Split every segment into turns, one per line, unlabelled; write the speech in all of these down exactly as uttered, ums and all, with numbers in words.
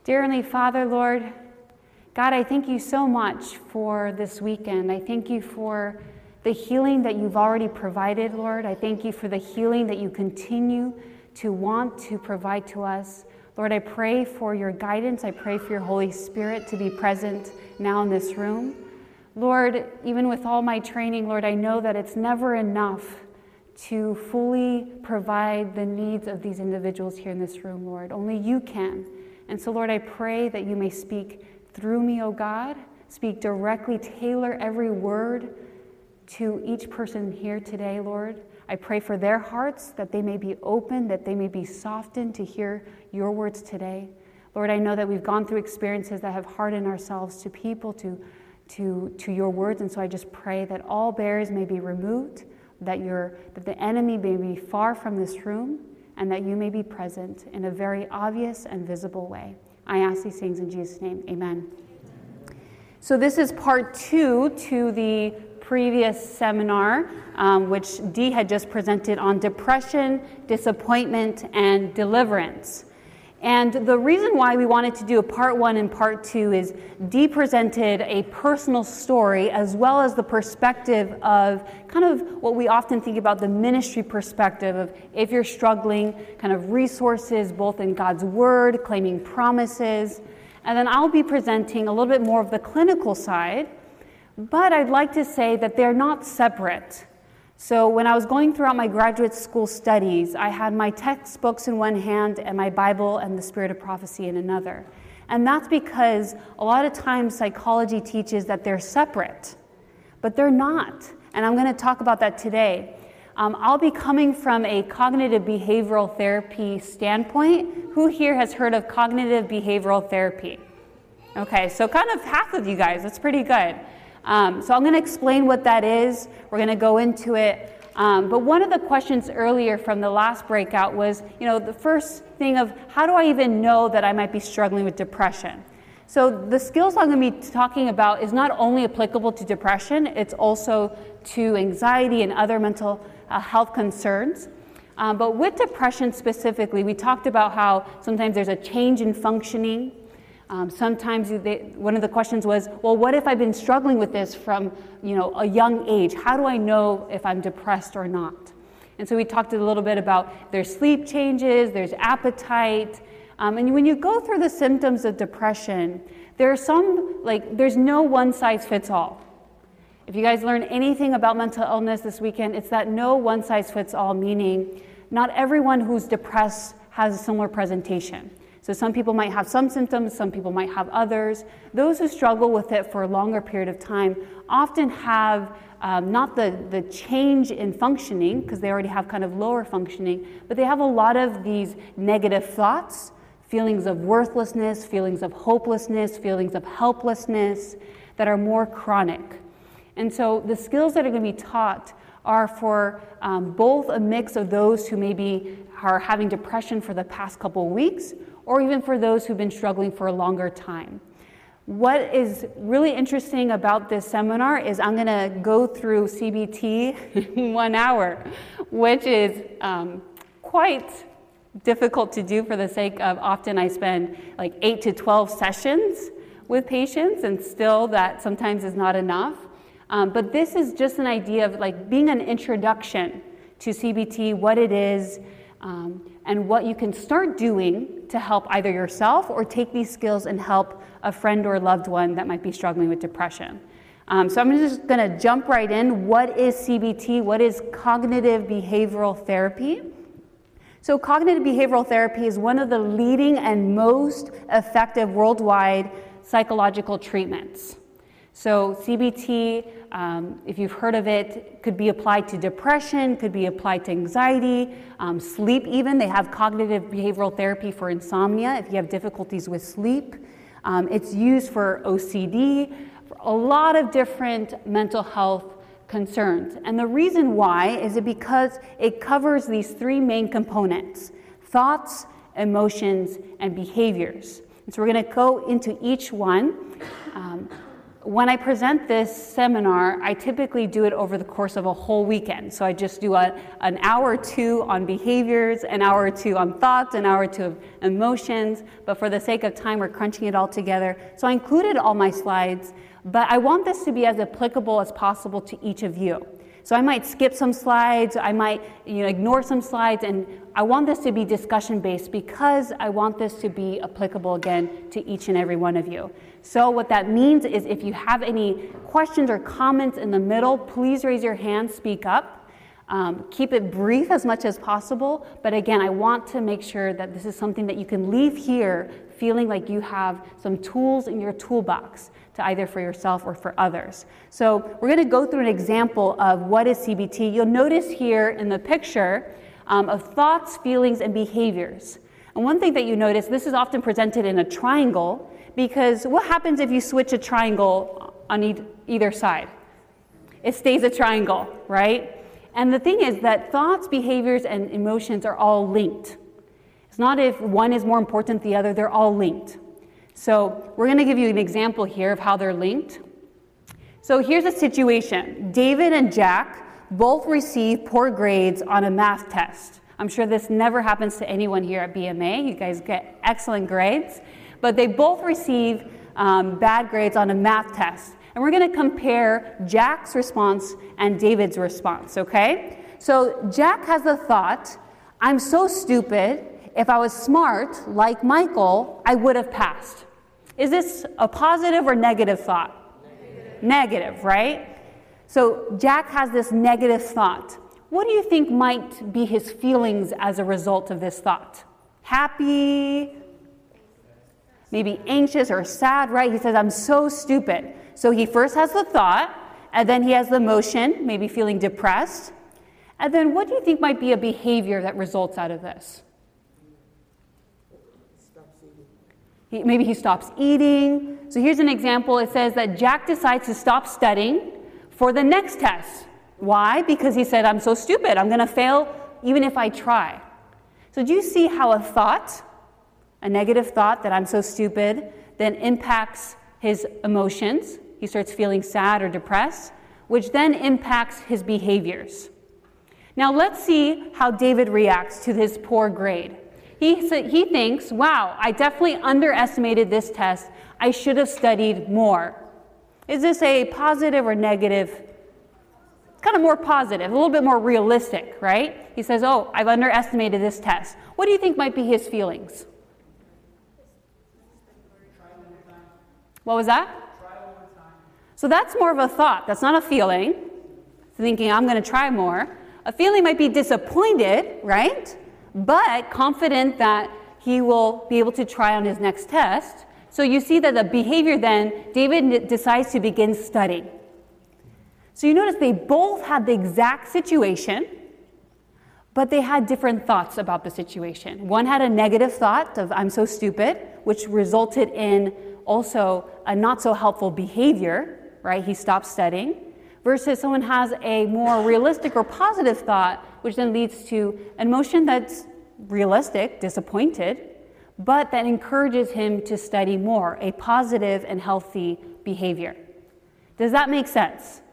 Dear Heavenly Father, Lord, God, I thank you so much for this weekend. I thank you for the healing that you've already provided, Lord. I thank you for the healing that you continue to want to provide to us. Lord, I pray for your guidance. I pray for your Holy Spirit to be present now in this room. Lord, even with all my training, Lord, I know that it's never enough to fully provide the needs of these individuals here in this room, Lord. Only you can. And so, Lord, I pray that you may speak through me, O God. Speak directly, tailor every word to each person here today, Lord. I pray for their hearts, that they may be open, that they may be softened to hear your words today. Lord, I know that we've gone through experiences that have hardened ourselves to people, to, to, to your words, and so I just pray that all barriers may be removed, that, your, that the enemy may be far from this room, and that you may be present in a very obvious and visible way. I ask these things in Jesus' name, amen. So this is part two to the previous seminar, um, which Dee had just presented on depression, disappointment, and deliverance. And the reason why we wanted to do a part one and part two is Dee presented a personal story as well as the perspective of kind of what we often think about the ministry perspective of if you're struggling, kind of resources both in God's word, claiming promises. And then I'll be presenting a little bit more of the clinical side, but I'd like to say that they're not separate. So when I was going throughout my graduate school studies, I had my textbooks in one hand and my Bible and the Spirit of Prophecy in another. And that's because a lot of times psychology teaches that they're separate, but they're not. And I'm going to talk about that today. Um, I'll be coming from a cognitive behavioral therapy standpoint. Who here has heard of cognitive behavioral therapy? Okay, so kind of half of you guys. That's pretty good. Um, so I'm going to explain what that is. We're going to go into it. Um, but one of the questions earlier from the last breakout was, you know, the first thing of how do I even know that I might be struggling with depression? So the skills I'm going to be talking about is not only applicable to depression, it's also to anxiety and other mental uh, health concerns. Um, but with depression specifically, we talked about how sometimes there's a change in functioning. Um, sometimes they, one of the questions was, well, what if I've been struggling with this from, you know, a young age? How do I know if I'm depressed or not? And so we talked a little bit about there's sleep changes, there's appetite. Um, and when you go through the symptoms of depression, there are some, like, there's no one size fits all. If you guys learn anything about mental illness this weekend, it's that no one size fits all, meaning not everyone who's depressed has a similar presentation. So some people might have some symptoms, some people might have others. Those who struggle with it for a longer period of time often have um, not the, the change in functioning, because they already have kind of lower functioning, but they have a lot of these negative thoughts, feelings of worthlessness, feelings of hopelessness, feelings of helplessness that are more chronic. And so the skills that are going to be taught are for um, both a mix of those who maybe are having depression for the past couple of weeks, or even for those who've been struggling for a longer time. What is really interesting about this seminar is I'm going to go through C B T in one hour, which is um, quite difficult to do for the sake of often I spend like eight to twelve sessions with patients, and still that sometimes is not enough. Um, but this is just an idea of like being an introduction to C B T, what it is, um, and what you can start doing to help either yourself or take these skills and help a friend or loved one that might be struggling with depression. Um, so I'm just going to jump right in. What is C B T? What is cognitive behavioral therapy? So cognitive behavioral therapy is one of the leading and most effective worldwide psychological treatments. So C B T, um, if you've heard of it, could be applied to depression, could be applied to anxiety, um, sleep even. They have cognitive behavioral therapy for insomnia if you have difficulties with sleep. Um, it's used for O C D, for a lot of different mental health concerns. And the reason why is it because it covers these three main components: thoughts, emotions, and behaviors. And so we're going to go into each one. Um, when I present this seminar, I typically do it over the course of a whole weekend. So I just do a, an hour or two on behaviors, an hour or two on thoughts, an hour or two of emotions. But for the sake of time, we're crunching it all together. So I included all my slides, but I want this to be as applicable as possible to each of you. So I might skip some slides, I might you know, ignore some slides, and I want this to be discussion-based because I want this to be applicable, again, to each and every one of you. So what that means is if you have any questions or comments in the middle, please raise your hand, speak up. Um, keep it brief as much as possible, but again, I want to make sure that this is something that you can leave here feeling like you have some tools in your toolbox to either for yourself or for others. So we're going to go through an example of what is C B T. You'll notice here in the picture um, of thoughts, feelings, and behaviors. And one thing that you notice, this is often presented in a triangle, because what happens if you switch a triangle on e- either side? It stays a triangle, right? And the thing is that thoughts, behaviors, and emotions are all linked. It's not if one is more important than the other, they're all linked. So we're going to give you an example here of how they're linked. So here's a situation. David and Jack both receive poor grades on a math test. I'm sure this never happens to anyone here at B M A. You guys get excellent grades. But they both receive um, bad grades on a math test. And we're going to compare Jack's response and David's response, okay? So Jack has the thought, I'm so stupid. If I was smart, like Michael, I would have passed. Is this a positive or negative thought? Negative. Negative, right? So Jack has this negative thought. What do you think might be his feelings as a result of this thought? Happy, maybe anxious or sad, right? He says, I'm so stupid. So he first has the thought, and then he has the emotion, maybe feeling depressed. And then what do you think might be a behavior that results out of this? He, maybe he stops eating. So here's an example. It says that Jack decides to stop studying for the next test. Why? Because he said, I'm so stupid. I'm going to fail even if I try. So do you see how a thought, a negative thought that I'm so stupid, then impacts his emotions? He starts feeling sad or depressed, which then impacts his behaviors. Now let's see how David reacts to his poor grade. He, he thinks, wow, I definitely underestimated this test. I should have studied more. Is this a positive or negative? It's kind of more positive, a little bit more realistic, right? He says, oh, I've underestimated this test. What do you think might be his feelings? What was that? So that's more of a thought. That's not a feeling. Thinking, I'm going to try more. A feeling might be disappointed, right? But confident that he will be able to try on his next test. So you see that the behavior then, David decides to begin studying. So you notice they both had the exact situation, but they had different thoughts about the situation. One had a negative thought of, I'm so stupid, which resulted in also a not so helpful behavior, right? He stopped studying. Versus someone has a more realistic or positive thought, which then leads to an emotion that's realistic, disappointed, but that encourages him to study more, a positive and healthy behavior. Does that make sense?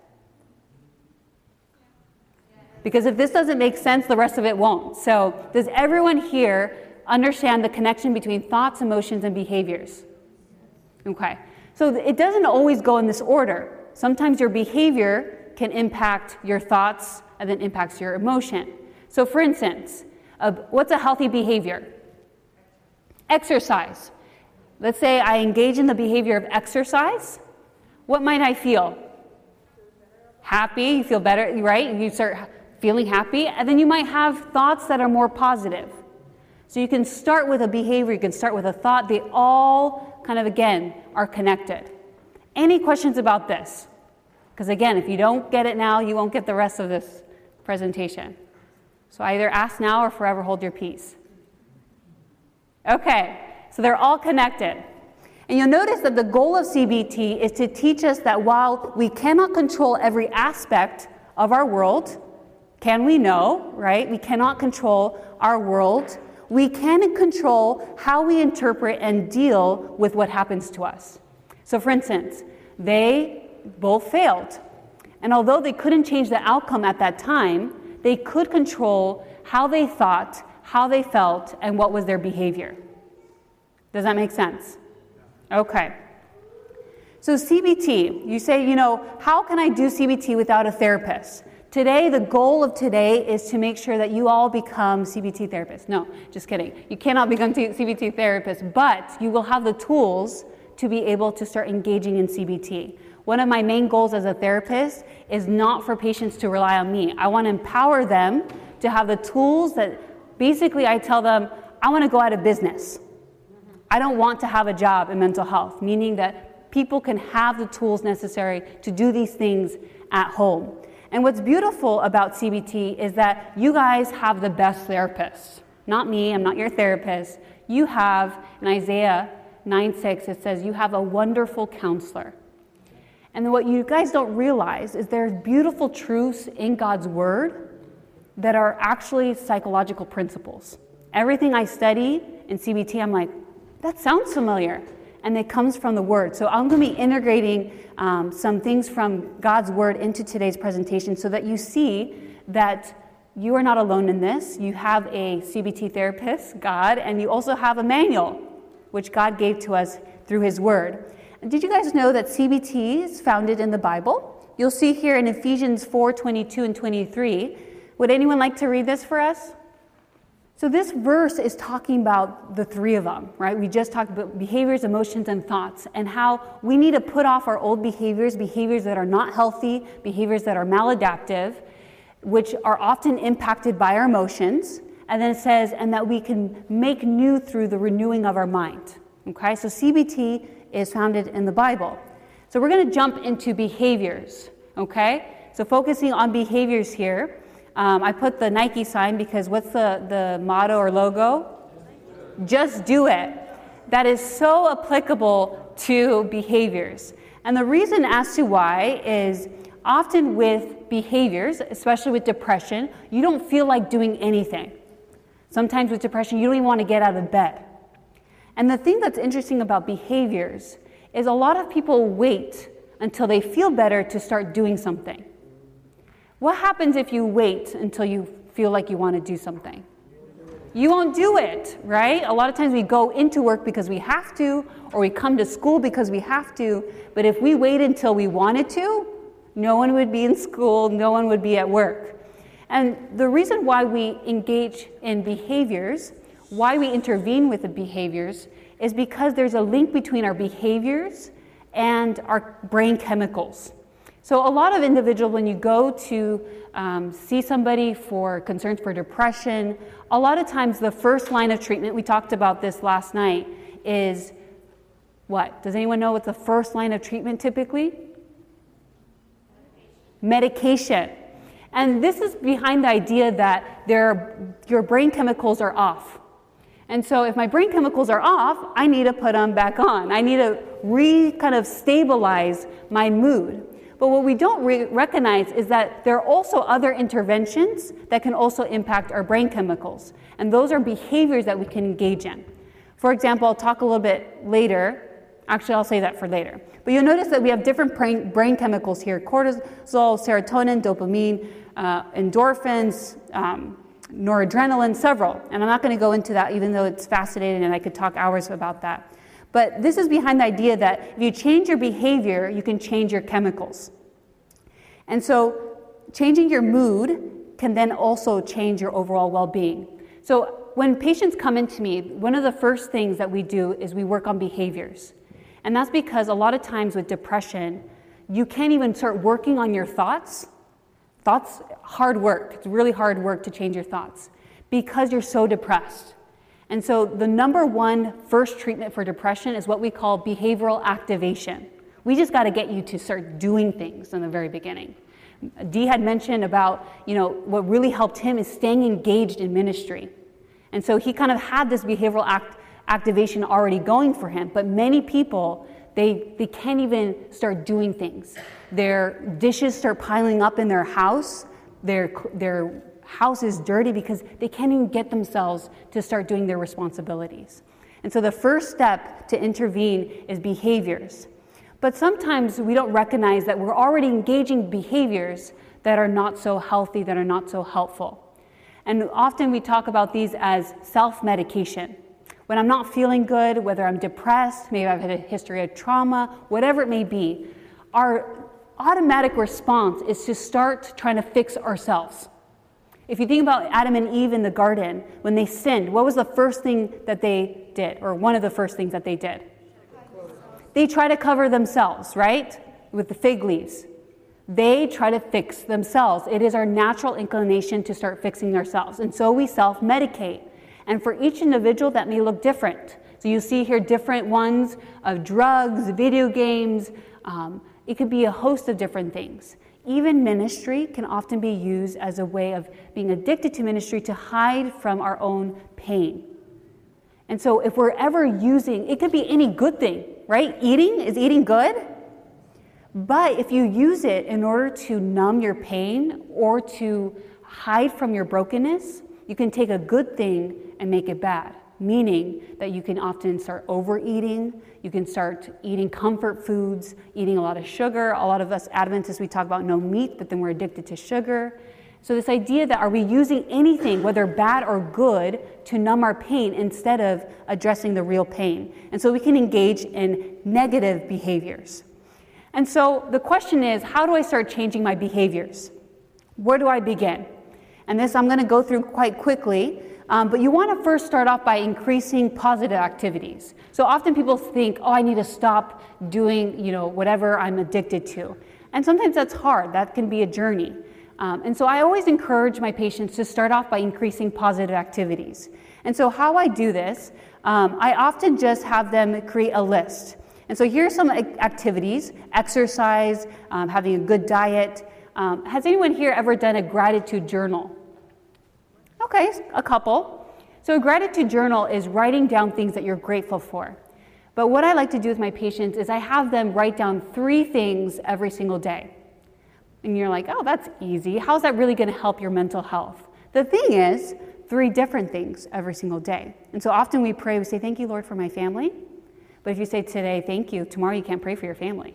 Because if this doesn't make sense, the rest of it won't. So does everyone here understand the connection between thoughts, emotions, and behaviors? Okay. So it doesn't always go in this order. Sometimes your behavior can impact your thoughts and then impacts your emotion. So for instance, uh, what's a healthy behavior? Exercise. Let's say I engage in the behavior of exercise. What might I feel? Happy, you feel better, right? You start feeling happy, and then you might have thoughts that are more positive. So you can start with a behavior, you can start with a thought. They all kind of, again, are connected. Any questions about this? Because again, if you don't get it now, you won't get the rest of this presentation. So either ask now or forever hold your peace. Okay, so they're all connected. And you'll notice that the goal of C B T is to teach us that while we cannot control every aspect of our world, can we know, right? We cannot control our world. We can control how we interpret and deal with what happens to us. So for instance, They both failed. And although they couldn't change the outcome at that time, they could control how they thought, how they felt, and what was their behavior. Does that make sense? Okay. So C B T, you say, you know, how can I do C B T without a therapist? Today, the goal of today is to make sure that you all become C B T therapists. No, just kidding. You cannot become C B T therapists, but you will have the tools to be able to start engaging in C B T. One of my main goals as a therapist is not for patients to rely on me. I want to empower them to have the tools that basically I tell them, I want to go out of business. I don't want to have a job in mental health, meaning that people can have the tools necessary to do these things at home. And what's beautiful about C B T is that you guys have the best therapists. Not me, I'm not your therapist. You have, in Isaiah nine six, it says, you have a wonderful counselor. And what you guys don't realize is there's beautiful truths in God's word that are actually psychological principles. Everything I study in C B T, I'm like, that sounds familiar. And it comes from the word. So I'm going to be integrating um, some things from God's word into today's presentation so that you see that you are not alone in this. You have a C B T therapist, God, and you also have a manual, which God gave to us through his word. Did you guys know that C B T is founded in the Bible? You'll see here in Ephesians four twenty-two and twenty-three. Would anyone like to read this for us? So this verse is talking about the three of them, right? We just talked about behaviors, emotions, and thoughts, and how we need to put off our old behaviors, behaviors that are not healthy, behaviors that are maladaptive, which are often impacted by our emotions. And then it says, and that we can make new through the renewing of our mind. Okay, so C B T is founded in the Bible. So we're going to jump into behaviors, okay? So focusing on behaviors here, um, I put the Nike sign because what's the, the motto or logo? Just do it. That is so applicable to behaviors. And the reason as to why is often with behaviors, especially with depression, you don't feel like doing anything. Sometimes with depression, you don't even want to get out of bed. And the thing that's interesting about behaviors is a lot of people wait until they feel better to start doing something. What happens if you wait until you feel like you want to do something? You won't do it, right? A lot of times we go into work because we have to, or we come to school because we have to, but if we wait until we wanted to, no one would be in school, no one would be at work. And the reason why we engage in behaviors, why we intervene with the behaviors, is because there's a link between our behaviors and our brain chemicals. So a lot of individuals, when you go to um, see somebody for concerns for depression, a lot of times the first line of treatment, we talked about this last night, is what? Does anyone know what's the first line of treatment typically? Medication. And this is behind the idea that there, your brain chemicals are off. And so if my brain chemicals are off, I need to put them back on. I need to re kind of stabilize my mood. But what we don't re- recognize is that there are also other interventions that can also impact our brain chemicals. And those are behaviors that we can engage in. For example, I'll talk a little bit later. Actually, I'll say that for later. But you'll notice that we have different brain, brain chemicals here: cortisol, serotonin, dopamine, uh, endorphins, um, noradrenaline, several. And I'm not going to go into that, even though it's fascinating and I could talk hours about that. But this is behind the idea that if you change your behavior, you can change your chemicals. And so changing your mood can then also change your overall well-being. So when patients come into me, one of the first things that we do is we work on behaviors. And that's because a lot of times with depression, you can't even start working on your thoughts. Thoughts, hard work. It's really hard work to change your thoughts because you're so depressed. And so the number one first treatment for depression is what we call behavioral activation. We just got to get you to start doing things in the very beginning. Dee had mentioned about, you know, what really helped him is staying engaged in ministry. And so he kind of had this behavioral act, activation already going for him. But many people, they, they can't even start doing things. Their dishes start piling up in their house. Their, their house is dirty because they can't even get themselves to start doing their responsibilities. And so the first step to intervene is behaviors. But sometimes we don't recognize that we're already engaging behaviors that are not so healthy, that are not so helpful. And often we talk about these as self-medication. When I'm not feeling good, whether I'm depressed, maybe I've had a history of trauma, whatever it may be, our automatic response is to start trying to fix ourselves. If you think about Adam and Eve in the garden, when they sinned, what was the first thing that they did, or one of the first things that they did? They try to cover themselves, right? With the fig leaves. They try to fix themselves. It is our natural inclination to start fixing ourselves. And so we self-medicate. And for each individual, that may look different. So you see here different ones of drugs, video games. Um, it could be a host of different things. Even ministry can often be used as a way of being addicted to ministry to hide from our own pain. And so if we're ever using, it could be any good thing, right? Eating, is eating good? But if you use it in order to numb your pain or to hide from your brokenness, you can take a good thing and make it bad. Meaning that you can often start overeating, you can start eating comfort foods, eating a lot of sugar. A lot of us Adventists, we talk about no meat, but then we're addicted to sugar. So this idea that are we using anything, whether bad or good, to numb our pain instead of addressing the real pain. And so we can engage in negative behaviors. And so the question is, how do I start changing my behaviors? Where do I begin? And this I'm going to go through quite quickly. Um, but you want to first start off by increasing positive activities. So often people think, oh, I need to stop doing, you know, whatever I'm addicted to. And sometimes that's hard. That can be a journey. Um, and so I always encourage my patients to start off by increasing positive activities. And so how I do this, um, I often just have them create a list. And so here's some activities: exercise, um, having a good diet. Um, has anyone here ever done a gratitude journal? Okay, a couple. So a gratitude journal is writing down things that you're grateful for. But what I like to do with my patients is I have them write down three things every single day. And you're like, oh, that's easy. How's that really going to help your mental health? The thing is, three different things every single day. And so often we pray, we say, thank you, Lord, for my family. But if you say today, thank you, tomorrow you can't pray for your family.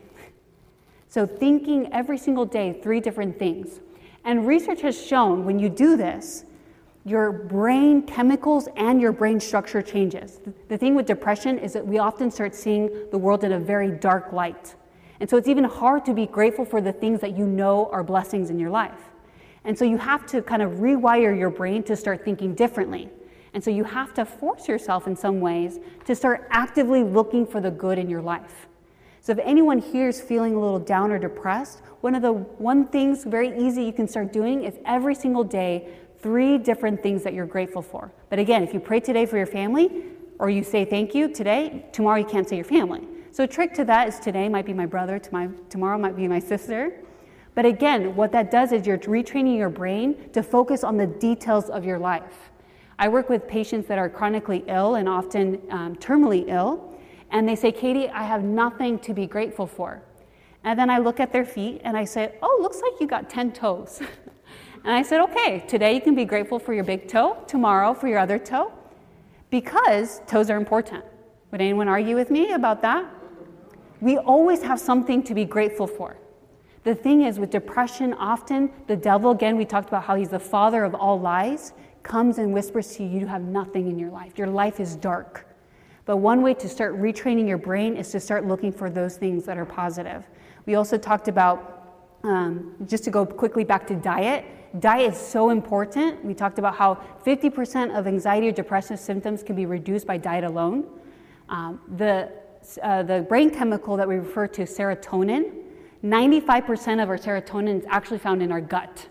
So thinking every single day, three different things. And research has shown when you do this, your brain chemicals and your brain structure changes. The thing with depression is that we often start seeing the world in a very dark light. And so it's even hard to be grateful for the things that you know are blessings in your life. And so you have to kind of rewire your brain to start thinking differently. And so you have to force yourself in some ways to start actively looking for the good in your life. So if anyone here is feeling a little down or depressed, one of the one things very easy you can start doing is every single day, three different things that you're grateful for. But again, if you pray today for your family, or you say thank you today, tomorrow you can't say your family. So a trick to that is today might be my brother, tomorrow might be my sister. But again, what that does is you're retraining your brain to focus on the details of your life. I work with patients that are chronically ill and often um, terminally ill, and they say, Katie, I have nothing to be grateful for. And then I look at their feet and I say, oh, looks like you got ten toes. And I said, okay, today you can be grateful for your big toe, tomorrow for your other toe, because toes are important. Would anyone argue with me about that? We always have something to be grateful for. The thing is, with depression, often the devil, again, we talked about how he's the father of all lies, comes and whispers to you, you have nothing in your life. Your life is dark. But one way to start retraining your brain is to start looking for those things that are positive. We also talked about, um, just to go quickly back to diet, diet is so important. We talked about how fifty percent of anxiety or depressive symptoms can be reduced by diet alone. Um, the, uh, the brain chemical that we refer to, serotonin, ninety-five percent of our serotonin is actually found in our gut.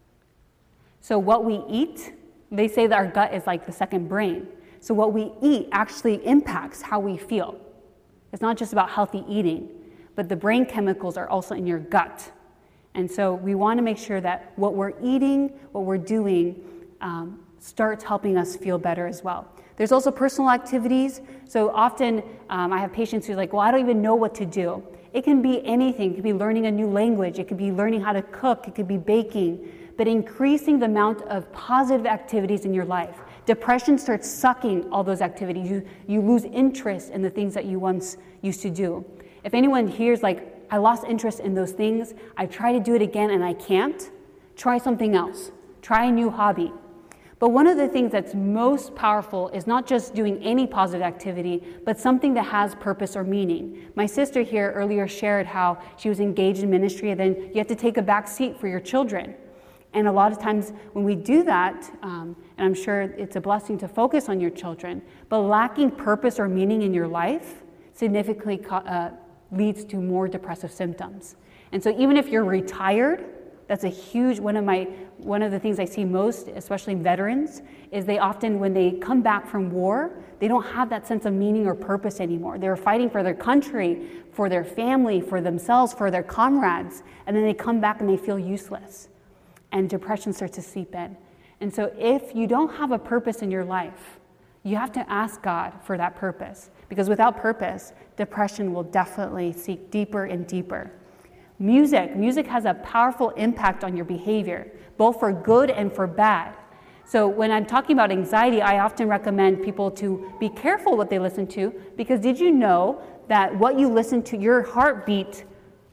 So what we eat, they say that our gut is like the second brain. So what we eat actually impacts how we feel. It's not just about healthy eating, but the brain chemicals are also in your gut. And so we want to make sure that what we're eating, what we're doing, um, starts helping us feel better as well. There's also personal activities. So often um, I have patients who are like, well, I don't even know what to do. It can be anything. It could be learning a new language. It could be learning how to cook. It could be baking. But increasing the amount of positive activities in your life. Depression starts sucking all those activities. You, you lose interest in the things that you once used to do. if anyone hears like, I lost interest in those things, I try to do it again and I can't, try something else. Try a new hobby. But one of the things that's most powerful is not just doing any positive activity, but something that has purpose or meaning. My sister here earlier shared how she was engaged in ministry, and then you have to take a back seat for your children. And a lot of times when we do that, um, and I'm sure it's a blessing to focus on your children, but lacking purpose or meaning in your life significantly uh, leads to more depressive symptoms. And so even if you're retired, that's a huge, one of my, one of the things I see most, especially in veterans, is they often, when they come back from war, they don't have that sense of meaning or purpose anymore. They're fighting for their country, for their family, for themselves, for their comrades, and then they come back and they feel useless. And depression starts to seep in. And so if you don't have a purpose in your life, you have to ask God for that purpose. Because without purpose, depression will definitely seek deeper and deeper. Music. Music has a powerful impact on your behavior, both for good and for bad. So when I'm talking about anxiety, I often recommend people to be careful what they listen to, because did you know that what you listen to, your heartbeat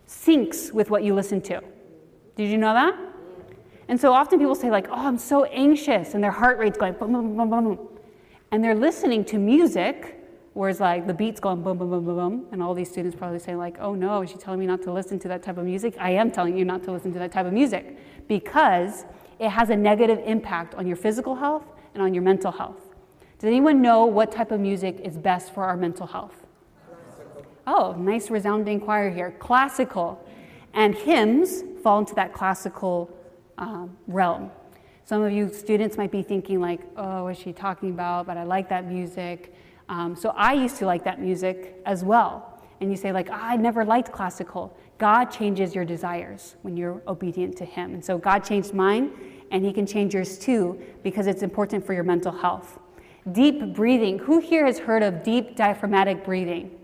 syncs with what you listen to? Did you know that? And so often people say like, oh, I'm so anxious, and their heart rate's going boom, boom, boom, boom, boom. And they're listening to music, whereas like the beat's going boom, boom, boom, boom, boom, and all these students probably say like, oh no, is she telling me not to listen to that type of music? I am telling you not to listen to that type of music, because it has a negative impact on your physical health and on your mental health. Does anyone know what type of music is best for our mental health? Classical. Oh, nice resounding choir here. Classical. And hymns fall into that classical um, realm. Some of you students might be thinking like, oh, what is she talking about? But I like that music. Um, so I used to like that music as well. And you say like, oh, I never liked classical. God changes your desires when you're obedient to him. And so God changed mine, and he can change yours too, because it's important for your mental health. Deep breathing. Who here has heard of deep diaphragmatic breathing?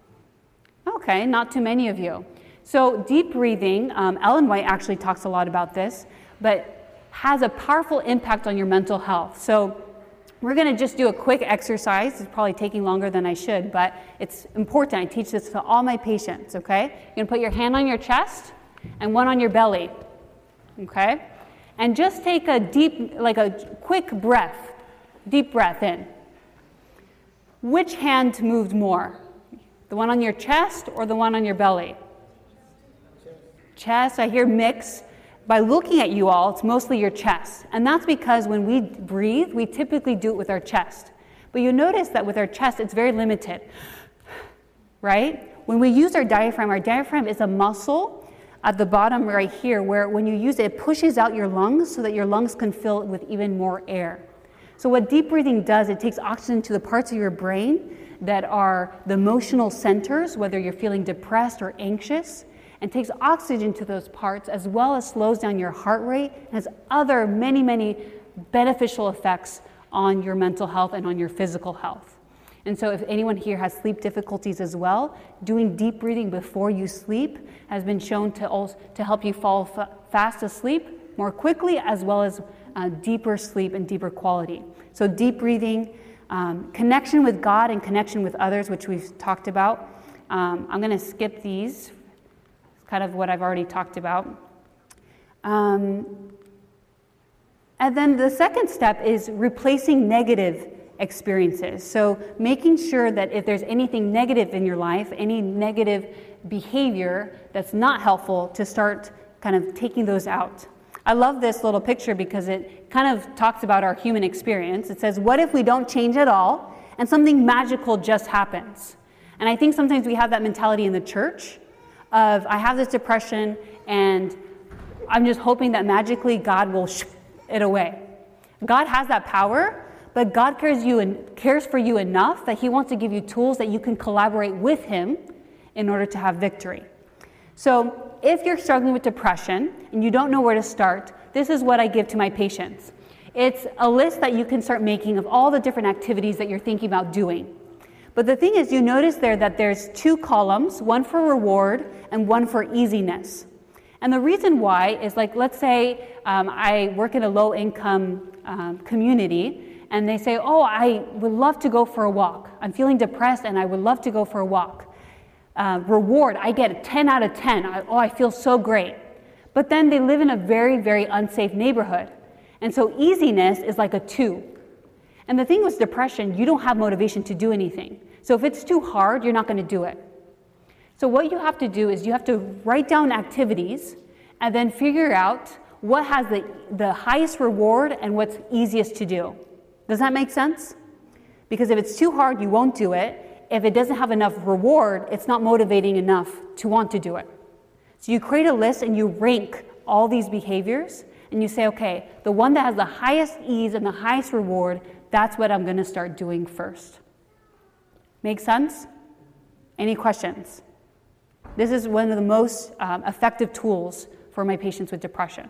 Okay, not too many of you. So deep breathing, um, Ellen White actually talks a lot about this, but has a powerful impact on your mental health. So we're going to just do a quick exercise. It's probably taking longer than I should, but it's important. I teach this to all my patients, okay? You're going to put your hand on your chest and one on your belly, okay? And just take a deep, like a quick breath, deep breath in. Which hand moved more? The one on your chest or the one on your belly? Chest. I hear mix. By looking at you all, it's mostly your chest. And that's because when we breathe, we typically do it with our chest. But you notice that with our chest, it's very limited, right? When we use our diaphragm, our diaphragm is a muscle at the bottom right here, where when you use it, it pushes out your lungs so that your lungs can fill it with even more air. So what deep breathing does, it takes oxygen to the parts of your brain that are the emotional centers, whether you're feeling depressed or anxious, and takes oxygen to those parts, as well as slows down your heart rate, and has other many, many beneficial effects on your mental health and on your physical health. And so if anyone here has sleep difficulties as well, doing deep breathing before you sleep has been shown to also, to help you fall f- fast asleep more quickly, as well as uh, deeper sleep and deeper quality. So deep breathing, um, connection with God and connection with others, which we've talked about. Um, I'm going to skip these. Kind of what I've already talked about. Um, and then the second step is replacing negative experiences. So making sure that if there's anything negative in your life, any negative behavior that's not helpful, to start kind of taking those out. I love this little picture because it kind of talks about our human experience. It says, what if we don't change at all and something magical just happens? And I think sometimes we have that mentality in the church, of I have this depression and I'm just hoping that magically God will sh- it away. God has that power, but God cares you and cares for you enough that he wants to give you tools that you can collaborate with him in order to have victory. So if you're struggling with depression and you don't know where to start, this is what I give to my patients. It's a list that you can start making of all the different activities that you're thinking about doing. But the thing is, you notice there that there's two columns, one for reward and one for easiness. And the reason why is, like, let's say um, I work in a low-income um, community, and they say, oh, I would love to go for a walk. I'm feeling depressed, and I would love to go for a walk. uh, reward. I get a ten out of ten. I, oh, I feel so great. But then they live in a very, very unsafe neighborhood. And so easiness is like a two. And the thing with depression, you don't have motivation to do anything. So if it's too hard, you're not going to do it. So what you have to do is you have to write down activities and then figure out what has the, the highest reward and what's easiest to do. Does that make sense? Because if it's too hard, you won't do it. If it doesn't have enough reward, it's not motivating enough to want to do it. So you create a list and you rank all these behaviors and you say, okay, the one that has the highest ease and the highest reward, that's what I'm going to start doing first. Make sense? Any questions? This is one of the most um, effective tools for my patients with depression.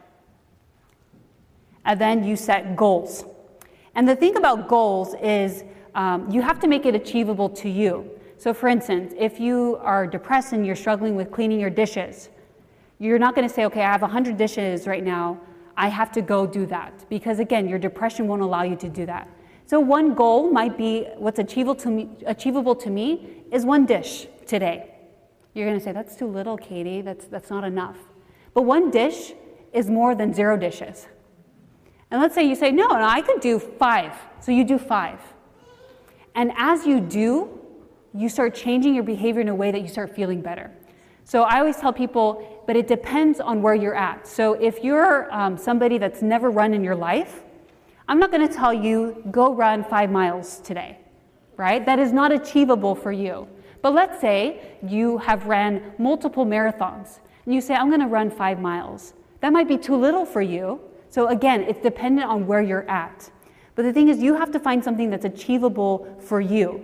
And then you set goals. And the thing about goals is um, you have to make it achievable to you. So for instance, if you are depressed and you're struggling with cleaning your dishes, you're not going to say, okay, I have one hundred dishes right now, I have to go do that. Because again, your depression won't allow you to do that. So one goal might be, what's achievable to me, achievable to me is one dish today. You're going to say, that's too little, Katie, that's, that's not enough. But one dish is more than zero dishes. And let's say you say, no, no, I could do five. So you do five. And as you do, you start changing your behavior in a way that you start feeling better. So I always tell people, but it depends on where you're at. So if you're um, somebody that's never run in your life, I'm not going to tell you, go run five miles today, right? That is not achievable for you. But let's say you have ran multiple marathons, and you say, I'm going to run five miles. That might be too little for you. So again, it's dependent on where you're at. But the thing is, you have to find something that's achievable for you.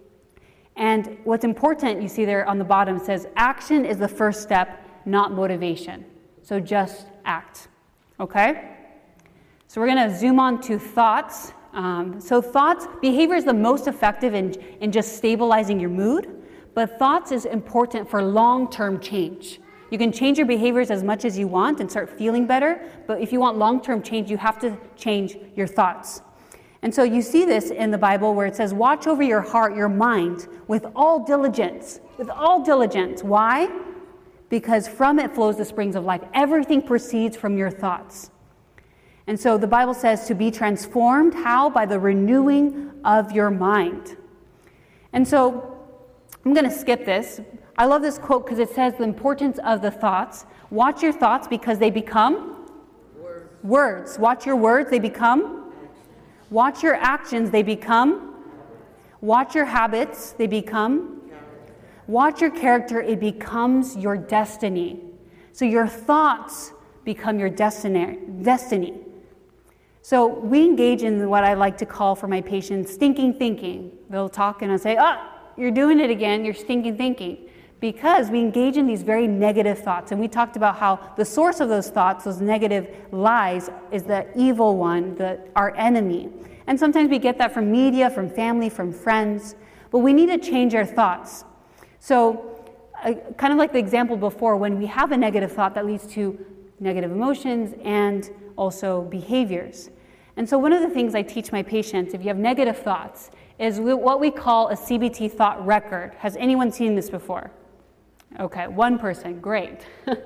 And what's important, you see there on the bottom, says action is the first step, not motivation. So just act, okay? So we're going to zoom on to thoughts. Um, so thoughts, behavior is the most effective in, in just stabilizing your mood, but thoughts is important for long-term change. You can change your behaviors as much as you want and start feeling better, but if you want long-term change, you have to change your thoughts. And so you see this in the Bible where it says, watch over your heart, your mind, with all diligence. With all diligence. Why? Because from it flows the springs of life. Everything proceeds from your thoughts. And so the Bible says to be transformed, how? By the renewing of your mind. And so I'm going to skip this. I love this quote because it says the importance of the thoughts. Watch your thoughts because they become words. words. Watch your words, they become. Watch your actions, they become. Watch your habits, they become. Watch your character, it becomes your destiny. So your thoughts become your destiny. destiny. So we engage in what I like to call for my patients stinking thinking. They'll talk and I'll say, oh, you're doing it again, you're stinking thinking. Because we engage in these very negative thoughts. And we talked about how the source of those thoughts, those negative lies, is the evil one, the, our enemy. And sometimes we get that from media, from family, from friends. But we need to change our thoughts. So uh, kind of like the example before, when we have a negative thought that leads to negative emotions and also behaviors. And so one of the things I teach my patients, if you have negative thoughts, is what we call a C B T thought record. Has anyone seen this before? Okay, one person, great.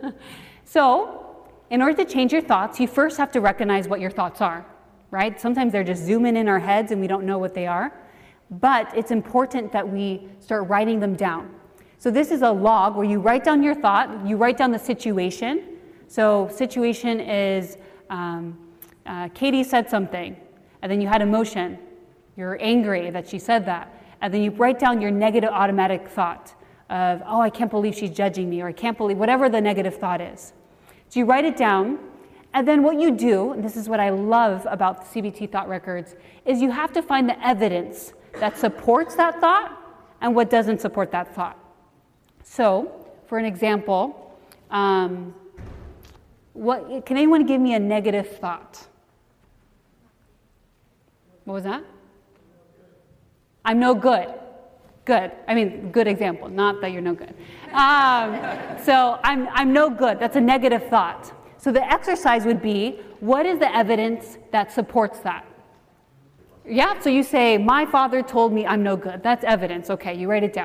So, in order to change your thoughts, you first have to recognize what your thoughts are, right? Sometimes they're just zooming in our heads and we don't know what they are. But it's important that we start writing them down. So this is a log where you write down your thought, you write down the situation. So situation is, um, uh, Katie said something, and then you had emotion. You're angry that she said that. And then you write down your negative automatic thought of, oh, I can't believe she's judging me, or I can't believe, whatever the negative thought is. So you write it down, and then what you do, and this is what I love about the C B T thought records, is you have to find the evidence that supports that thought and what doesn't support that thought. So, for an example, um, what can anyone give me a negative thought? What was that? I'm no good. Good. I mean, good example, not that you're no good. Um, so I'm, I'm no good. That's a negative thought. So the exercise would be, what is the evidence that supports that? Yeah, so you say, my father told me I'm no good. That's evidence. Okay, you write it down.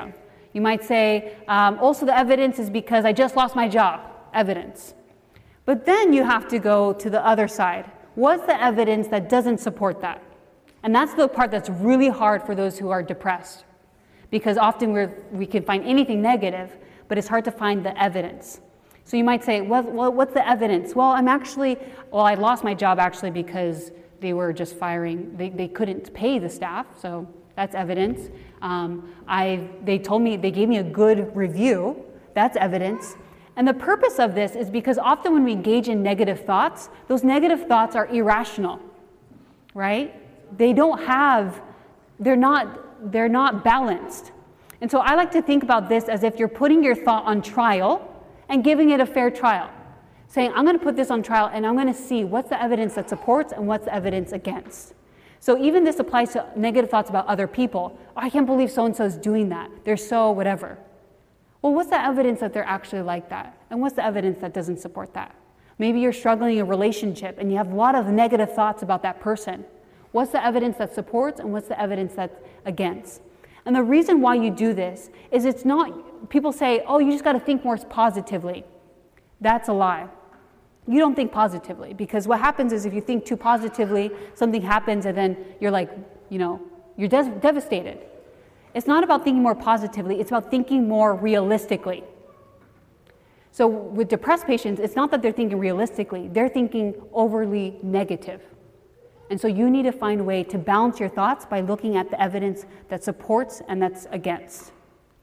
You might say, um, also the evidence is because I just lost my job. Evidence. But then you have to go to the other side. What's the evidence that doesn't support that? And that's the part that's really hard for those who are depressed. Because often we're, we can find anything negative, but it's hard to find the evidence. So you might say, well, well, what's the evidence? Well, I'm actually, well, I lost my job actually because they were just firing, they, they couldn't pay the staff, so that's evidence. Um, I, they told me, they gave me a good review, that's evidence. And the purpose of this is because often when we engage in negative thoughts, those negative thoughts are irrational, right? They don't have, they're not, they're not balanced. And so I like to think about this as if you're putting your thought on trial and giving it a fair trial. Saying, I'm going to put this on trial and I'm going to see what's the evidence that supports and what's the evidence against. So even this applies to negative thoughts about other people. Oh, I can't believe so-and-so is doing that. They're so whatever. Well, what's the evidence that they're actually like that? And what's the evidence that doesn't support that? Maybe you're struggling in a relationship and you have a lot of negative thoughts about that person. What's the evidence that supports and what's the evidence that's against? And the reason why you do this is it's not, people say, oh, you just got to think more positively. That's a lie. You don't think positively, because what happens is if you think too positively, something happens and then you're like, you know, you're de- devastated. It's not about thinking more positively, it's about thinking more realistically. So with depressed patients, it's not that they're thinking realistically, they're thinking overly negative. And so you need to find a way to balance your thoughts by looking at the evidence that supports and that's against.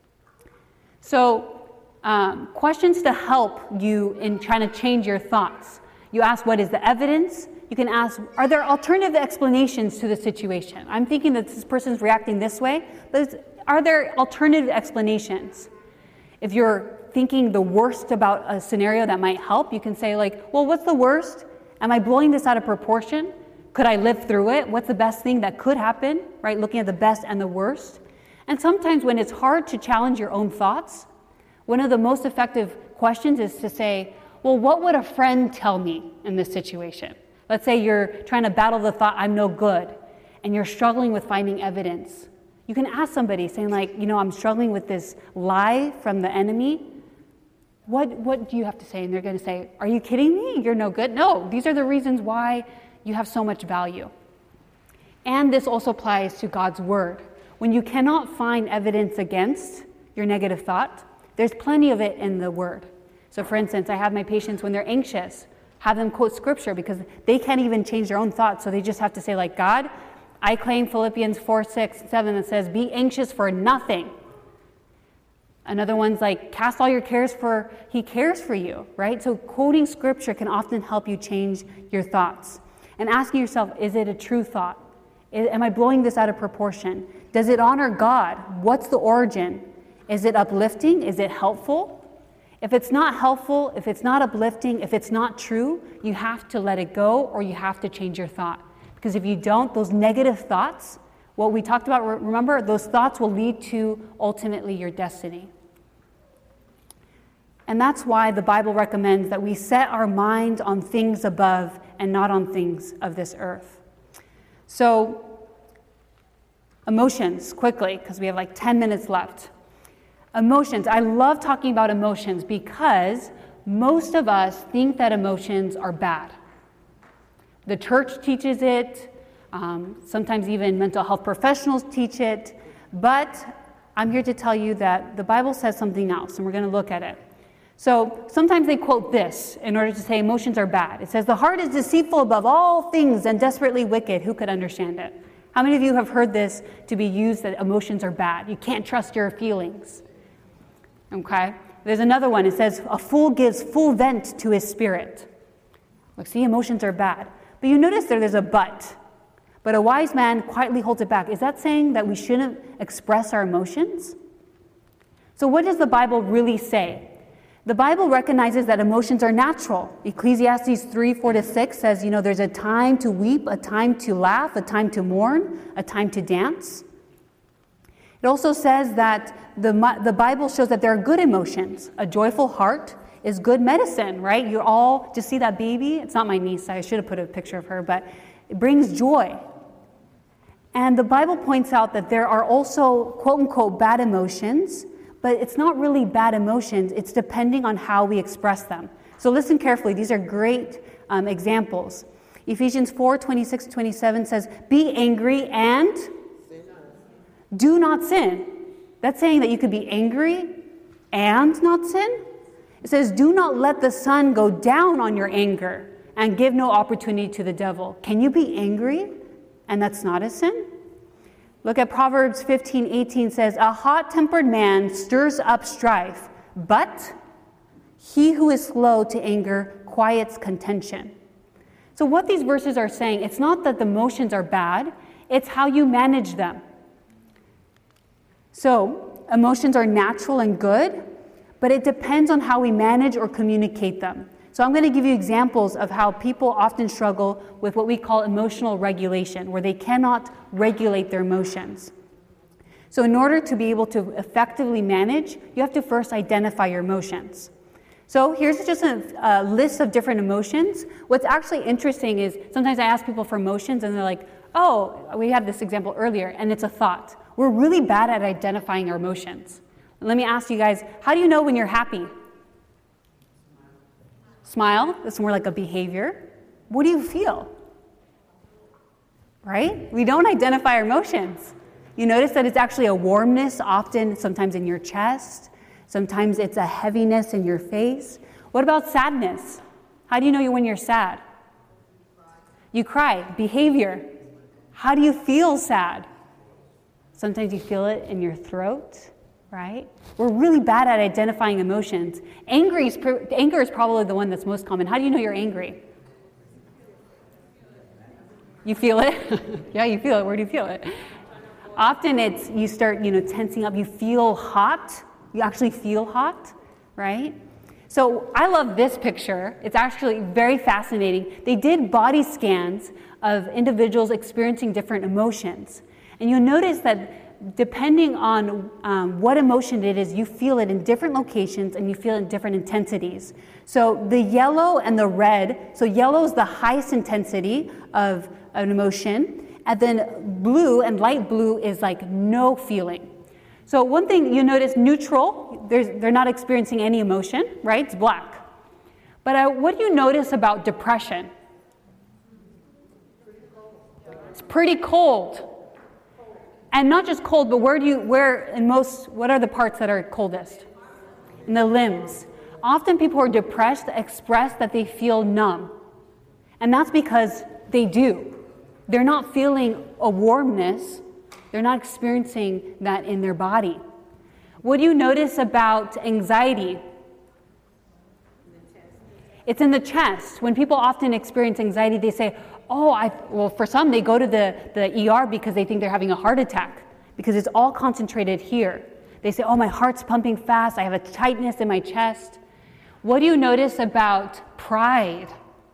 So um, questions to help you in trying to change your thoughts. You ask, what is the evidence? You can ask, are there alternative explanations to the situation? I'm thinking that this person's reacting this way, but are there alternative explanations? If you're thinking the worst about a scenario that might help, you can say like, well, what's the worst? Am I blowing this out of proportion? Could I live through it? What's the best thing that could happen, right? Looking at the best and the worst. And sometimes when it's hard to challenge your own thoughts, one of the most effective questions is to say, well, what would a friend tell me in this situation? Let's say you're trying to battle the thought, I'm no good, and you're struggling with finding evidence. You can ask somebody saying like, you know, I'm struggling with this lie from the enemy. What, what do you have to say? And they're going to say, are you kidding me? You're no good. No, these are the reasons why you have so much value. And this also applies to God's word. When you cannot find evidence against your negative thought, there's plenty of it in the word. So for instance, I have my patients when they're anxious, have them quote scripture because they can't even change their own thoughts. So they just have to say like, God, I claim Philippians four, six, seven that says, be anxious for nothing. Another one's like, cast all your cares for, he cares for you, right? So quoting scripture can often help you change your thoughts. And asking yourself, is it a true thought? Am I blowing this out of proportion? Does it honor God? What's the origin? Is it uplifting? Is it helpful? If it's not helpful, if it's not uplifting, if it's not true, you have to let it go or you have to change your thought. Because if you don't, those negative thoughts, what we talked about, remember, those thoughts will lead to ultimately your destiny. And that's why the Bible recommends that we set our mind on things above and not on things of this earth. So, emotions, quickly, because we have like ten minutes left. Emotions, I love talking about emotions because most of us think that emotions are bad. The church teaches it, um, sometimes even mental health professionals teach it, but I'm here to tell you that the Bible says something else, and we're going to look at it. So sometimes they quote this in order to say emotions are bad. It says, the heart is deceitful above all things and desperately wicked. Who could understand it? How many of you have heard this to be used that emotions are bad? You can't trust your feelings. Okay? There's another one. It says, a fool gives full vent to his spirit. Look, see, emotions are bad. But you notice there, there's a but. But a wise man quietly holds it back. Is that saying that we shouldn't express our emotions? So what does the Bible really say? The Bible recognizes that emotions are natural. Ecclesiastes three, four to six says, you know, there's a time to weep, a time to laugh, a time to mourn, a time to dance. It also says that the, the Bible shows that there are good emotions. A joyful heart is good medicine, right? You're all, just see that baby? It's not my niece, I should have put a picture of her, but it brings joy. And the Bible points out that there are also quote-unquote bad emotions, but it's not really bad emotions. It's depending on how we express them. So listen carefully. These are great um, examples. Ephesians four, twenty-six, twenty-seven says, be angry and do not sin. That's saying that you could be angry and not sin. It says, do not let the sun go down on your anger and give no opportunity to the devil. Can you be angry and that's not a sin? Look at Proverbs fifteen, eighteen says, a hot-tempered man stirs up strife, but he who is slow to anger quiets contention. So what these verses are saying, it's not that the emotions are bad, it's how you manage them. So emotions are natural and good, but it depends on how we manage or communicate them. So I'm going to give you examples of how people often struggle with what we call emotional regulation, where they cannot regulate their emotions. So in order to be able to effectively manage, you have to first identify your emotions. So here's just a, a list of different emotions. What's actually interesting is sometimes I ask people for emotions and they're like, oh, we had this example earlier, and it's a thought. We're really bad at identifying our emotions. Let me ask you guys, how do you know when you're happy? Smile. That's more like a behavior. What do you feel? Right? We don't identify our emotions. You notice that it's actually a warmness, often sometimes in your chest. Sometimes it's a heaviness in your face. What about sadness? How do you know when you're sad? You cry. Behavior. How do you feel sad? Sometimes you feel it in your throat, right? We're really bad at identifying emotions. Angry is, anger is probably the one that's most common. How do you know you're angry? You feel it? Yeah, you feel it. Where do you feel it? Often it's you start, you know, tensing up. You feel hot. You actually feel hot, right? So I love this picture. It's actually very fascinating. They did body scans of individuals experiencing different emotions. And you'll notice that depending on um, what emotion it is, you feel it in different locations and you feel it in different intensities. So the yellow and the red, so yellow is the highest intensity of an emotion, and then blue and light blue is like no feeling. So one thing you notice, neutral, they're not experiencing any emotion, right? It's black. But uh, what do you notice about depression? It's pretty cold. And not just cold, but where do you, where in most, what are the parts that are coldest? In the limbs. Often people who are depressed express that they feel numb. And that's because they do. They're not feeling a warmness. They're not experiencing that in their body. What do you notice about anxiety? It's in the chest. When people often experience anxiety, they say, oh, I, well, for some, they go to the, the E R because they think they're having a heart attack because it's all concentrated here. They say, oh, my heart's pumping fast. I have a tightness in my chest. What do you notice about pride?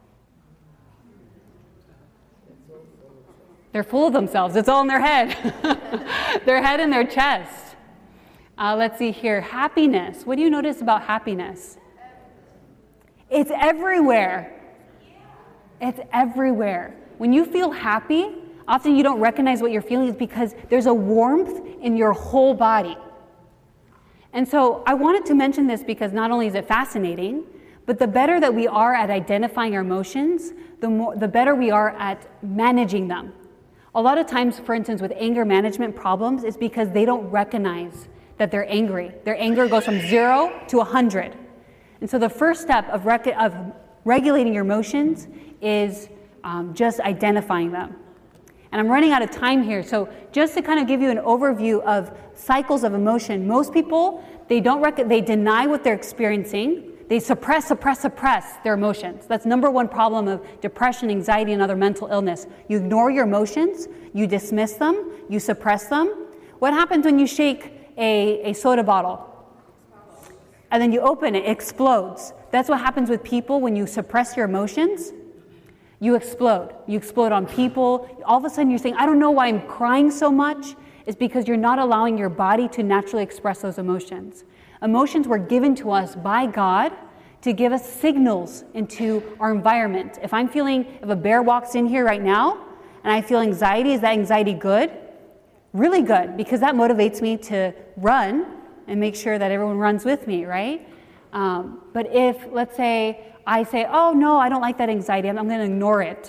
They're full of themselves. It's all in their head. Their head and their chest. Uh, let's see here. Happiness. What do you notice about happiness? It's everywhere. It's everywhere. When you feel happy, often you don't recognize what you're feeling is because there's a warmth in your whole body. And so I wanted to mention this because not only is it fascinating, but the better that we are at identifying our emotions, the more, the better we are at managing them. A lot of times, for instance, with anger management problems, it's because they don't recognize that they're angry. Their anger goes from zero to one hundred. And so the first step of, rec- of regulating your emotions is um, just identifying them. And I'm running out of time here, so just to kind of give you an overview of cycles of emotion, most people, they don't rec- they deny what they're experiencing. They suppress, suppress, suppress their emotions. That's number one problem of depression, anxiety, and other mental illness. You ignore your emotions, you dismiss them, you suppress them. What happens when you shake a, a soda bottle? And then you open it, it explodes. That's what happens with people when you suppress your emotions. You explode. You explode on people. All of a sudden you're saying, I don't know why I'm crying so much. It's because you're not allowing your body to naturally express those emotions. Emotions were given to us by God to give us signals into our environment. If I'm feeling, if a bear walks in here right now and I feel anxiety, is that anxiety good? Really good, because that motivates me to run and make sure that everyone runs with me, right? Um, but if, let's say, I say, oh, no, I don't like that anxiety, I'm, I'm going to ignore it.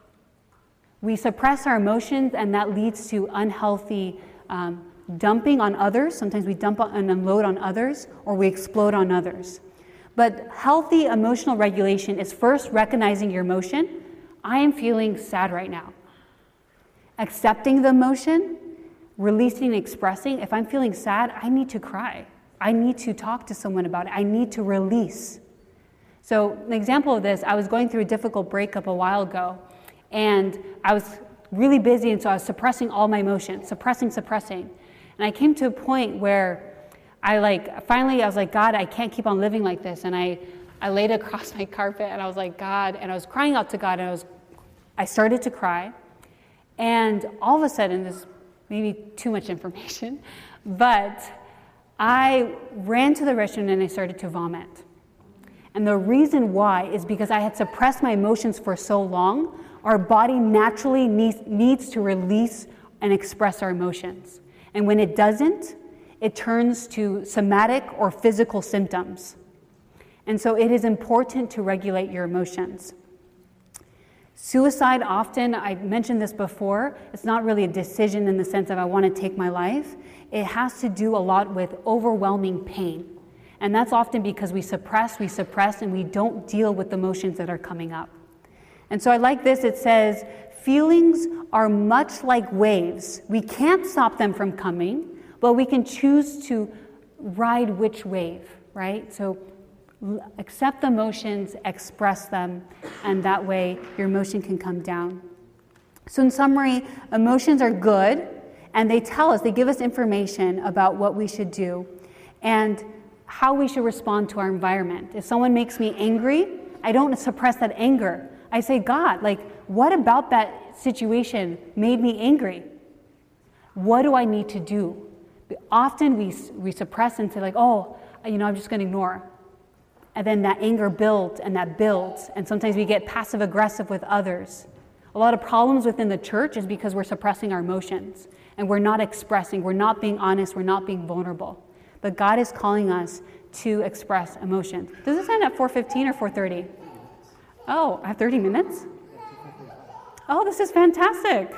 We suppress our emotions, and that leads to unhealthy um, dumping on others. Sometimes we dump and unload on others, or we explode on others. But healthy emotional regulation is first recognizing your emotion. I am feeling sad right now. Accepting the emotion, releasing and expressing. If I'm feeling sad, I need to cry. I need to talk to someone about it. I need to release. So an example of this, I was going through a difficult breakup a while ago, and I was really busy, and so I was suppressing all my emotions, suppressing, suppressing. And I came to a point where I like, finally I was like, God, I can't keep on living like this. And I, I laid across my carpet, and I was like, God, and I was crying out to God, and I was, I started to cry. And all of a sudden, this maybe too much information, but I ran to the restroom and I started to vomit. And the reason why is because I had suppressed my emotions for so long. Our body naturally needs, needs to release and express our emotions. And when it doesn't, it turns to somatic or physical symptoms. And so it is important to regulate your emotions. Suicide often, I mentioned this before, it's not really a decision in the sense of I want to take my life. It has to do a lot with overwhelming pain. And that's often because we suppress, we suppress, and we don't deal with the emotions that are coming up. And so I like this, it says, feelings are much like waves. We can't stop them from coming, but we can choose to ride which wave, right? So accept the emotions, express them, and that way your emotion can come down. So in summary, emotions are good, and they tell us, they give us information about what we should do and how we should respond to our environment. If someone makes me angry, I don't suppress that anger. I say, God, like, what about that situation made me angry? What do I need to do? Often we we suppress and say like, oh, you know, I'm just going to ignore. And then that anger builds and that builds. And sometimes we get passive aggressive with others. A lot of problems within the church is because we're suppressing our emotions and we're not expressing, we're not being honest, we're not being vulnerable. But God is calling us to express emotions. Does this end at four fifteen or four thirty? Oh, I have thirty minutes? Oh, this is fantastic.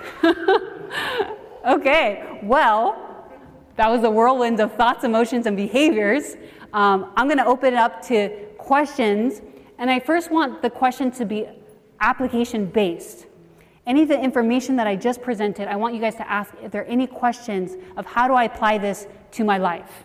Okay, well, that was a whirlwind of thoughts, emotions, and behaviors. Um, I'm going to open it up to questions, and I first want the question to be application-based. Any of the information that I just presented, I want you guys to ask if there are any questions of how do I apply this to my life.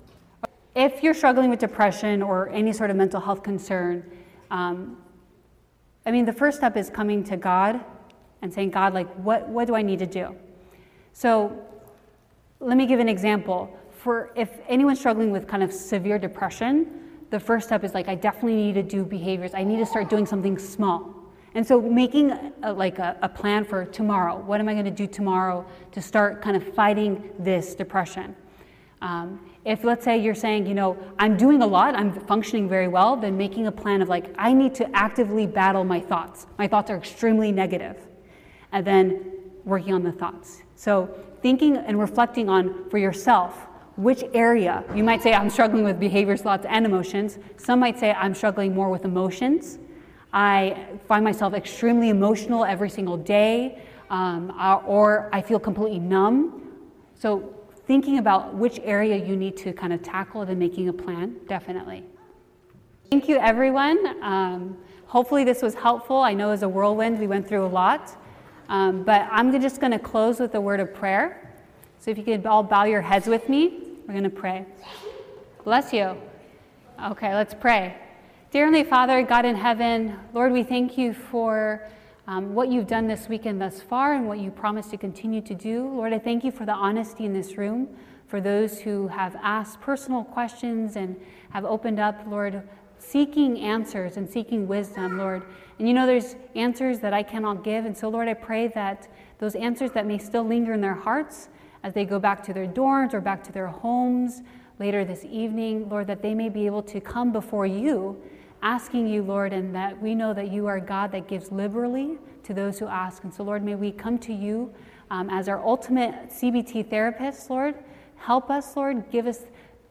If you're struggling with depression or any sort of mental health concern, um, I mean, the first step is coming to God and saying, God, like, what, what do I need to do? So let me give an example. For if anyone's struggling with kind of severe depression, the first step is like, I definitely need to do behaviors. I need to start doing something small. And so making a, like a, a plan for tomorrow. What am I going to do tomorrow to start kind of fighting this depression? Um, if let's say you're saying, you know, I'm doing a lot, I'm functioning very well, then making a plan of like, I need to actively battle my thoughts. My thoughts are extremely negative. And then working on the thoughts. So thinking and reflecting on for yourself, which area. You might say, I'm struggling with behaviors, thoughts, and emotions. Some might say, I'm struggling more with emotions. I find myself extremely emotional every single day, um, or I feel completely numb. So thinking about which area you need to kind of tackle and making a plan, definitely. Thank you, everyone. Um, hopefully this was helpful. I know as a whirlwind, we went through a lot. Um, but I'm just going to close with a word of prayer. So if you could all bow your heads with me, we're going to pray. Bless you. Okay, let's pray. Dear Heavenly Father, God in heaven, Lord, we thank you for um, what you've done this weekend thus far and what you promise to continue to do. Lord, I thank you for the honesty in this room, for those who have asked personal questions and have opened up, Lord, seeking answers and seeking wisdom, Lord. And you know there's answers that I cannot give, and so, Lord, I pray that those answers that may still linger in their hearts as they go back to their dorms or back to their homes later this evening, Lord, that they may be able to come before you, asking you, Lord, and that we know that you are God that gives liberally to those who ask. And so, Lord, may we come to you um, as our ultimate C B T therapist, Lord. Help us, Lord. Give us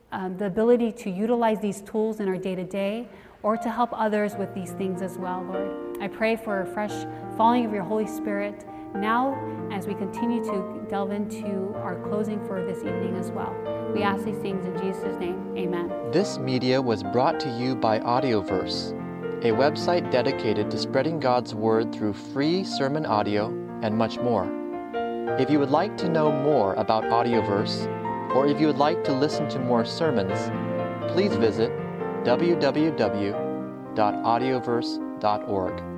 um, the ability to utilize these tools in our day-to-day or to help others with these things as well, Lord. I pray for a fresh falling of your Holy Spirit now as we continue to delve into our closing for this evening as well. We ask these things in Jesus' name. Amen.
This media was brought to you by Audioverse, a website dedicated to spreading God's Word through free sermon audio and much more. If you would like to know more about Audioverse, or if you would like to listen to more sermons, please visit w w w dot audioverse dot org.